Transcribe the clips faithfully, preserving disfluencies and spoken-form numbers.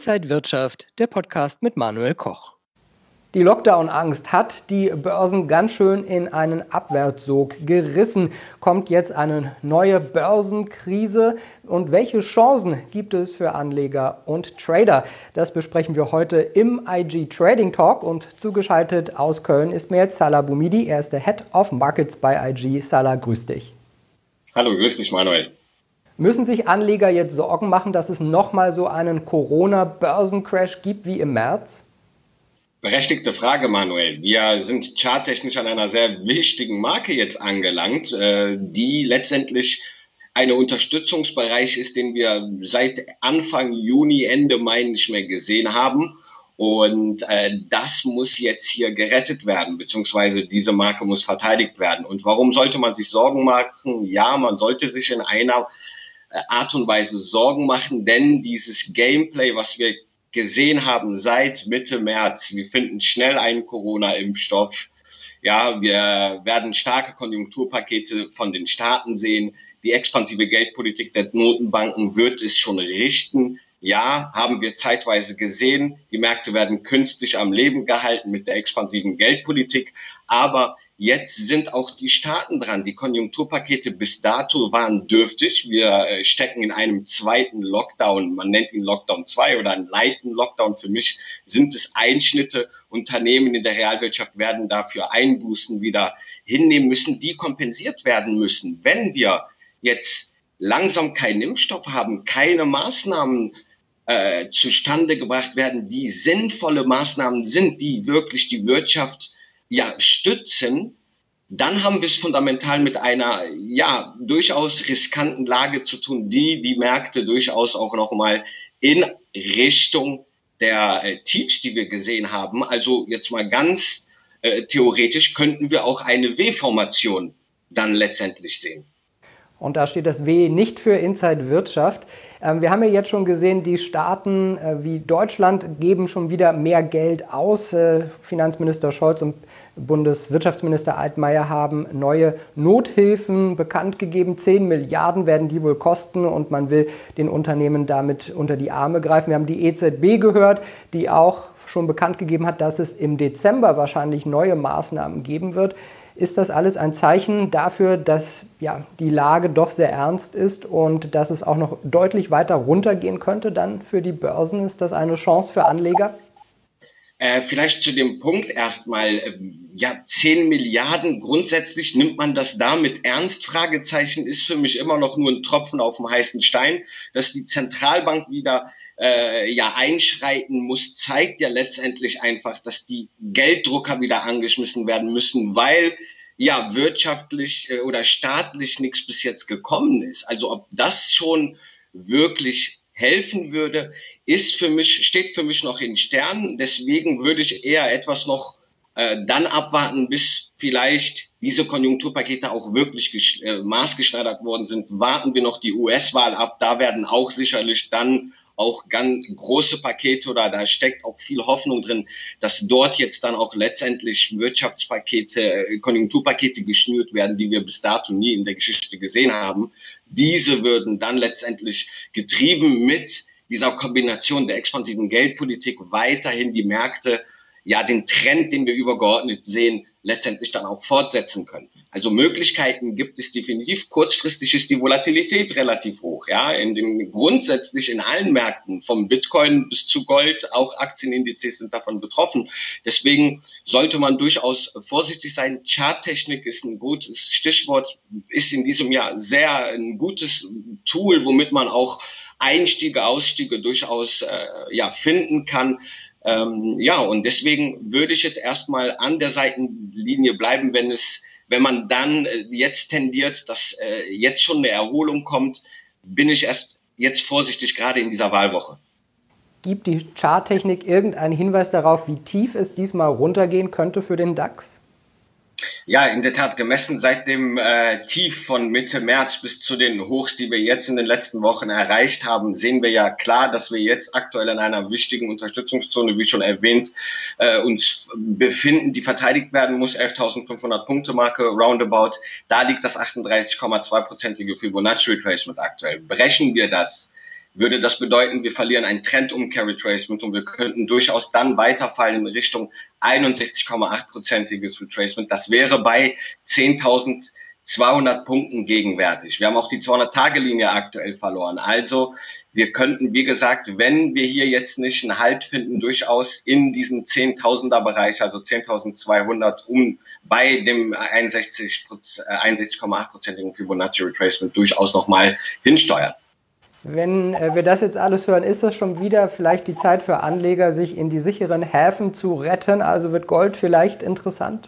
Inside Wirtschaft, der Podcast mit Manuel Koch. Die Lockdown-Angst hat die Börsen ganz schön in einen Abwärtssog gerissen. Kommt jetzt eine neue Börsenkrise? Und welche Chancen gibt es für Anleger und Trader? Das besprechen wir heute im I G Trading Talk. Und zugeschaltet aus Köln ist mir jetzt Salah Boumidi. Er ist der Head of Markets bei I G. Salah, grüß dich. Hallo, grüß dich, Manuel. Müssen sich Anleger jetzt Sorgen machen, dass es nochmal so einen Corona-Börsencrash gibt wie im März? Berechtigte Frage, Manuel. Wir sind charttechnisch an einer sehr wichtigen Marke jetzt angelangt, die letztendlich ein Unterstützungsbereich ist, den wir seit Anfang Juni, Ende Mai nicht mehr gesehen haben. Und äh, das muss jetzt hier gerettet werden, beziehungsweise diese Marke muss verteidigt werden. Und warum sollte man sich Sorgen machen? Ja, man sollte sich in einer Art und Weise Sorgen machen, denn dieses Gameplay, was wir gesehen haben seit Mitte März, wir finden schnell einen Corona-Impfstoff. Ja, wir werden starke Konjunkturpakete von den Staaten sehen. Die expansive Geldpolitik der Notenbanken wird es schon richten. Ja, haben wir zeitweise gesehen. Die Märkte werden künstlich am Leben gehalten mit der expansiven Geldpolitik. Aber jetzt sind auch die Staaten dran. Die Konjunkturpakete bis dato waren dürftig. Wir stecken in einem zweiten Lockdown. Man nennt ihn Lockdown zwei oder einen leiten Lockdown. Für mich sind es Einschnitte. Unternehmen in der Realwirtschaft werden dafür Einbußen wieder hinnehmen müssen, die kompensiert werden müssen. Wenn wir jetzt langsam keinen Impfstoff haben, keine Maßnahmen äh, zustande gebracht werden, die sinnvolle Maßnahmen sind, die wirklich die Wirtschaft ja stützen, dann haben wir es fundamental mit einer ja durchaus riskanten Lage zu tun, die die Märkte durchaus auch noch mal in Richtung der äh, Tiefs, die wir gesehen haben, also jetzt mal ganz äh, theoretisch, könnten wir auch eine W-Formation dann letztendlich sehen. Und da steht das W nicht für Inside Wirtschaft. Ähm, wir haben ja jetzt schon gesehen, die Staaten äh, wie Deutschland geben schon wieder mehr Geld aus. Äh, Finanzminister Scholz und Bundeswirtschaftsminister Altmaier haben neue Nothilfen bekannt gegeben. Zehn Milliarden werden die wohl kosten und man will den Unternehmen damit unter die Arme greifen. Wir haben die E Z B gehört, die auch schon bekannt gegeben hat, dass es im Dezember wahrscheinlich neue Maßnahmen geben wird. Ist das alles ein Zeichen dafür, dass ja, die Lage doch sehr ernst ist und dass es auch noch deutlich weiter runtergehen könnte dann für die Börsen? Ist das eine Chance für Anleger? Äh, vielleicht zu dem Punkt erstmal, äh, ja, zehn Milliarden, grundsätzlich nimmt man das damit ernst? Fragezeichen ist für mich immer noch nur ein Tropfen auf dem heißen Stein. Dass die Zentralbank wieder äh, ja einschreiten muss, zeigt ja letztendlich einfach, dass die Gelddrucker wieder angeschmissen werden müssen, weil ja wirtschaftlich äh, oder staatlich nichts bis jetzt gekommen ist. Also ob das schon wirklich helfen würde, ist für mich, steht für mich noch in Sternen. Deswegen würde ich eher etwas noch äh, dann abwarten, bis vielleicht diese Konjunkturpakete auch wirklich gesch- äh, maßgeschneidert worden sind. Warten wir noch die U S-Wahl ab. Da werden auch sicherlich dann auch ganz große Pakete oder da steckt auch viel Hoffnung drin, dass dort jetzt dann auch letztendlich Wirtschaftspakete, Konjunkturpakete geschnürt werden, die wir bis dato nie in der Geschichte gesehen haben. Diese würden dann letztendlich getrieben mit dieser Kombination der expansiven Geldpolitik weiterhin die Märkte, ja, den Trend, den wir übergeordnet sehen, letztendlich dann auch fortsetzen können. Also Möglichkeiten gibt es definitiv. Kurzfristig ist die Volatilität relativ hoch, ja. In den, grundsätzlich in allen Märkten, vom Bitcoin bis zu Gold, auch Aktienindizes sind davon betroffen. Deswegen sollte man durchaus vorsichtig sein. Charttechnik ist ein gutes Stichwort, ist in diesem Jahr sehr ein gutes Tool, womit man auch Einstiege, Ausstiege durchaus äh, ja finden kann. Ähm, ja, und deswegen würde ich jetzt erstmal an der Seitenlinie bleiben, wenn es, wenn man dann äh, jetzt tendiert, dass äh, jetzt schon eine Erholung kommt, bin ich erst jetzt vorsichtig, gerade in dieser Wahlwoche. Gibt die Charttechnik irgendeinen Hinweis darauf, wie tief es diesmal runtergehen könnte für den DAX? Ja, in der Tat, gemessen seit dem äh, Tief von Mitte März bis zu den Hochs, die wir jetzt in den letzten Wochen erreicht haben, sehen wir ja klar, dass wir jetzt aktuell in einer wichtigen Unterstützungszone, wie schon erwähnt, äh, uns befinden, die verteidigt werden muss, elftausendfünfhundert Punkte Marke, roundabout. Da liegt das achtunddreißig Komma zwei prozentige Fibonacci Retracement aktuell. Brechen wir das, würde das bedeuten, wir verlieren ein Trendumkehr-Retracement und wir könnten durchaus dann weiterfallen in Richtung einundsechzig Komma acht prozentiges Retracement. Das wäre bei zehntausendzweihundert Punkten gegenwärtig. Wir haben auch die zweihundert-Tage-Linie aktuell verloren. Also wir könnten, wie gesagt, wenn wir hier jetzt nicht einen Halt finden, durchaus in diesen Zehntausender-Bereich, also zehntausendzweihundert, um bei dem einundsechzig Komma acht prozentigen Fibonacci Retracement durchaus nochmal hinsteuern. Wenn äh, wir das jetzt alles hören, ist das schon wieder vielleicht die Zeit für Anleger, sich in die sicheren Häfen zu retten? Also wird Gold vielleicht interessant?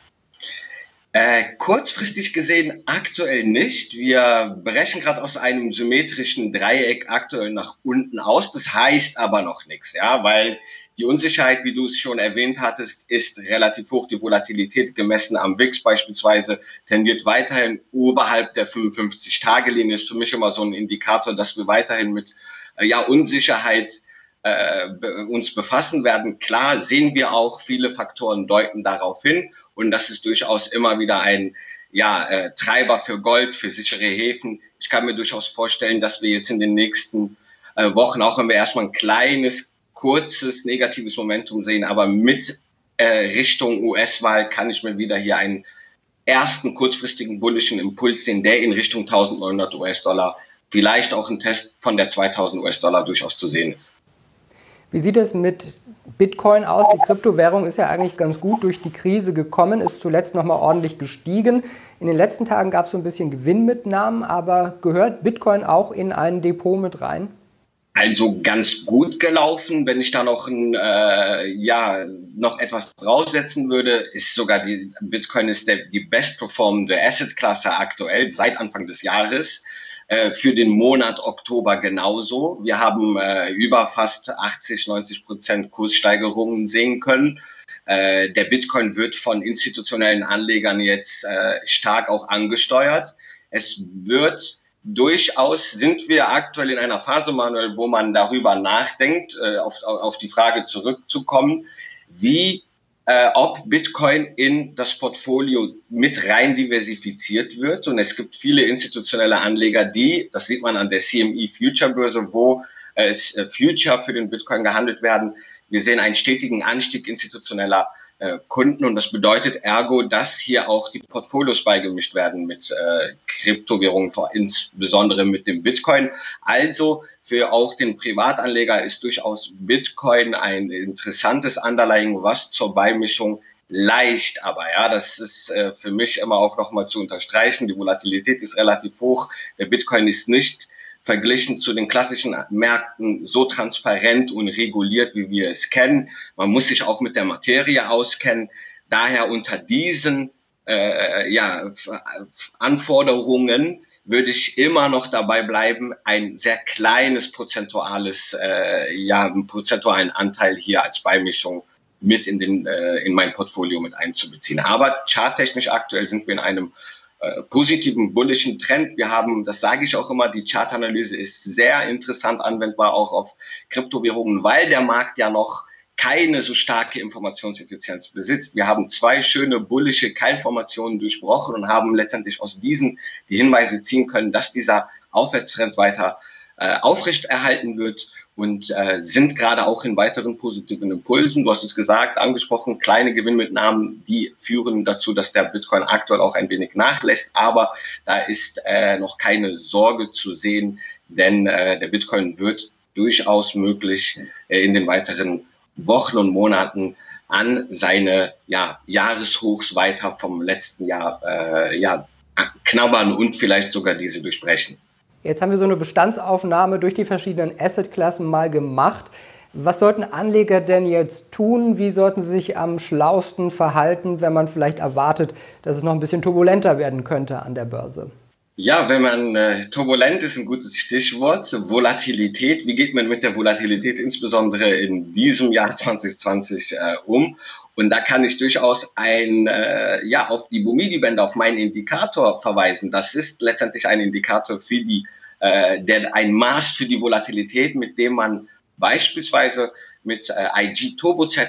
Äh, kurzfristig gesehen aktuell nicht. Wir brechen gerade aus einem symmetrischen Dreieck aktuell nach unten aus. Das heißt aber noch nichts, ja, weil die Unsicherheit, wie du es schon erwähnt hattest, ist relativ hoch. Die Volatilität gemessen am W I X beispielsweise tendiert weiterhin oberhalb der fünfundfünfzig-Tage-Linie. Ist für mich immer so ein Indikator, dass wir weiterhin mit äh, ja, Unsicherheit äh, uns befassen werden. Klar sehen wir auch, viele Faktoren deuten darauf hin und das ist durchaus immer wieder ein ja, äh, Treiber für Gold, für sichere Häfen. Ich kann mir durchaus vorstellen, dass wir jetzt in den nächsten äh, Wochen, auch wenn wir erstmal ein kleines kurzes negatives Momentum sehen, aber mit äh, Richtung U S-Wahl kann ich mir wieder hier einen ersten kurzfristigen bullischen Impuls sehen, der in Richtung eintausendneunhundert US-Dollar, vielleicht auch ein Test von der zweitausend US-Dollar durchaus zu sehen ist. Wie sieht es mit Bitcoin aus? Die Kryptowährung ist ja eigentlich ganz gut durch die Krise gekommen, ist zuletzt nochmal ordentlich gestiegen. In den letzten Tagen gab es so ein bisschen Gewinnmitnahmen, aber gehört Bitcoin auch in ein Depot mit rein? Also ganz gut gelaufen. Wenn ich da noch ein, äh, ja, noch etwas draufsetzen würde, ist sogar die Bitcoin ist der, die bestperformende Assetklasse aktuell seit Anfang des Jahres. Äh, für den Monat Oktober genauso. Wir haben äh, über fast achtzig, neunzig Prozent Kurssteigerungen sehen können. Äh, der Bitcoin wird von institutionellen Anlegern jetzt äh, stark auch angesteuert. Es wird Durchaus sind wir aktuell in einer Phase, Manuel, wo man darüber nachdenkt, äh, auf, auf die Frage zurückzukommen, wie, äh, ob Bitcoin in das Portfolio mit rein diversifiziert wird. Und es gibt viele institutionelle Anleger, die, das sieht man an der C M E Future Börse, wo äh, Future für den Bitcoin gehandelt werden. Wir sehen einen stetigen Anstieg institutioneller äh, Kunden und das bedeutet ergo, dass hier auch die Portfolios beigemischt werden mit äh, Kryptowährungen, insbesondere mit dem Bitcoin. Also für auch den Privatanleger ist durchaus Bitcoin ein interessantes Underlying, was zur Beimischung leicht, aber ja, das ist äh, für mich immer auch nochmal zu unterstreichen. Die Volatilität ist relativ hoch. Der Bitcoin ist nicht verglichen zu den klassischen Märkten so transparent und reguliert, wie wir es kennen. Man muss sich auch mit der Materie auskennen. Daher unter diesen äh, ja, Anforderungen würde ich immer noch dabei bleiben, ein sehr kleines prozentuales, äh, ja, einen prozentualen Anteil hier als Beimischung mit in den äh, in mein Portfolio mit einzubeziehen. Aber charttechnisch aktuell sind wir in einem Äh, positiven, bullischen Trend. Wir haben, das sage ich auch immer, die Chartanalyse ist sehr interessant anwendbar auch auf Kryptowährungen, weil der Markt ja noch keine so starke Informationseffizienz besitzt. Wir haben zwei schöne bullische Keilformationen durchbrochen und haben letztendlich aus diesen die Hinweise ziehen können, dass dieser Aufwärtstrend weiter äh, aufrechterhalten wird und äh, sind gerade auch in weiteren positiven Impulsen. Du hast es gesagt, angesprochen, kleine Gewinnmitnahmen, die führen dazu, dass der Bitcoin aktuell auch ein wenig nachlässt. Aber da ist äh, noch keine Sorge zu sehen, denn äh, der Bitcoin wird durchaus möglich äh, in den weiteren Wochen und Monaten an seine ja, Jahreshochs weiter vom letzten Jahr äh, ja, knabbern und vielleicht sogar diese durchbrechen. Jetzt haben wir so eine Bestandsaufnahme durch die verschiedenen Assetklassen mal gemacht. Was sollten Anleger denn jetzt tun? Wie sollten sie sich am schlausten verhalten, wenn man vielleicht erwartet, dass es noch ein bisschen turbulenter werden könnte an der Börse? Ja, wenn man äh, turbulent ist, ein gutes Stichwort. Volatilität. Wie geht man mit der Volatilität insbesondere in diesem Jahr zwanzig zwanzig äh, um? Und da kann ich durchaus ein, äh, ja, auf die Bumidi-Bänder, auf meinen Indikator verweisen. Das ist letztendlich ein Indikator für die, äh, der, ein Maß für die Volatilität, mit dem man beispielsweise mit äh, I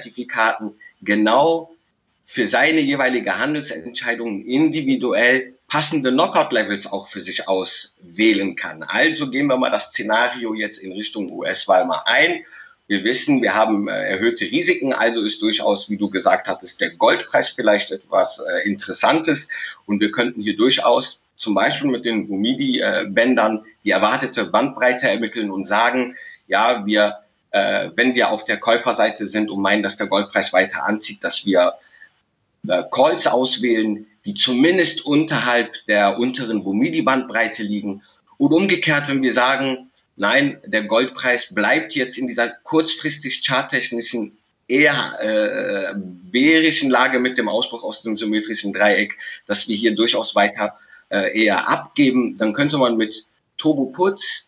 G-Turbo-Zertifikaten genau für seine jeweilige Handelsentscheidung individuell passende Knockout-Levels auch für sich auswählen kann. Also gehen wir mal das Szenario jetzt in Richtung U S-Wahl mal ein. Wir wissen, wir haben äh, erhöhte Risiken, also ist durchaus, wie du gesagt hattest, der Goldpreis vielleicht etwas äh, Interessantes. Und wir könnten hier durchaus zum Beispiel mit den Bumidi-Bändern die erwartete Bandbreite ermitteln und sagen, ja, wir, äh, wenn wir auf der Käuferseite sind und meinen, dass der Goldpreis weiter anzieht, dass wir äh, Calls auswählen, die zumindest unterhalb der unteren Bumidi-Bandbreite liegen. Und umgekehrt, wenn wir sagen, nein, der Goldpreis bleibt jetzt in dieser kurzfristig charttechnischen, eher äh, bärischen Lage mit dem Ausbruch aus dem symmetrischen Dreieck, dass wir hier durchaus weiter äh, eher abgeben, dann könnte man mit Turbo Puts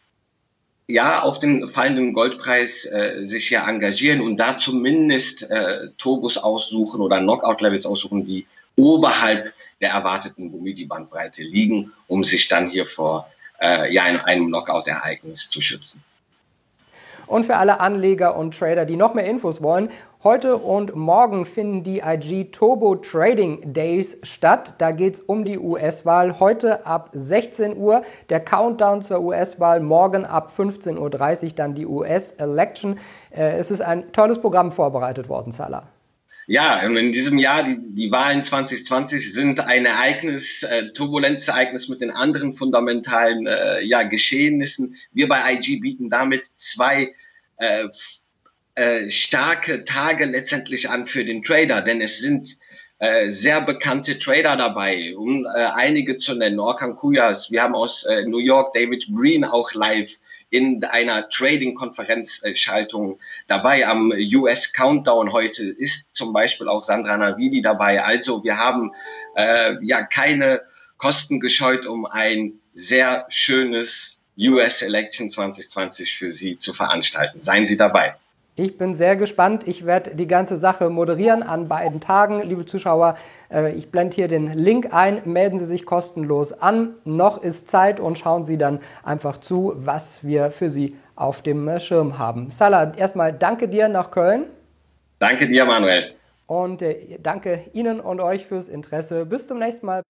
ja auf den fallenden Goldpreis äh, sich ja engagieren und da zumindest äh, Turbos aussuchen oder Knockout-Levels aussuchen, die oberhalb der erwarteten Bumidi-Bandbreite liegen, um sich dann hier vor äh, ja, in einem Knockout-Ereignis zu schützen. Und für alle Anleger und Trader, die noch mehr Infos wollen, heute und morgen finden die I G Turbo Trading Days statt. Da geht es um die U S-Wahl. Heute ab sechzehn Uhr der Countdown zur U S-Wahl, morgen ab fünfzehn Uhr dreißig dann die U S-Election. Äh, es ist ein tolles Programm vorbereitet worden, Salah. Ja, in diesem Jahr, die, die Wahlen zwanzig zwanzig sind ein Ereignis, äh, turbulentes Ereignis mit den anderen fundamentalen äh, ja, Geschehnissen. Wir bei I G bieten damit zwei äh, äh, starke Tage letztendlich an für den Trader, denn es sind äh, sehr bekannte Trader dabei, um äh, einige zu nennen. Orkan Kuyas, wir haben aus äh, New York David Green auch live in einer Trading-Konferenzschaltung dabei. Am U S Countdown heute ist zum Beispiel auch Sandra Navidi dabei. Also wir haben äh, ja keine Kosten gescheut, um ein sehr schönes U S-Election zwanzig zwanzig für Sie zu veranstalten. Seien Sie dabei. Ich bin sehr gespannt. Ich werde die ganze Sache moderieren an beiden Tagen. Liebe Zuschauer, ich blende hier den Link ein. Melden Sie sich kostenlos an. Noch ist Zeit und schauen Sie dann einfach zu, was wir für Sie auf dem Schirm haben. Salah, erstmal danke dir nach Köln. Danke dir, Manuel. Und danke Ihnen und euch fürs Interesse. Bis zum nächsten Mal.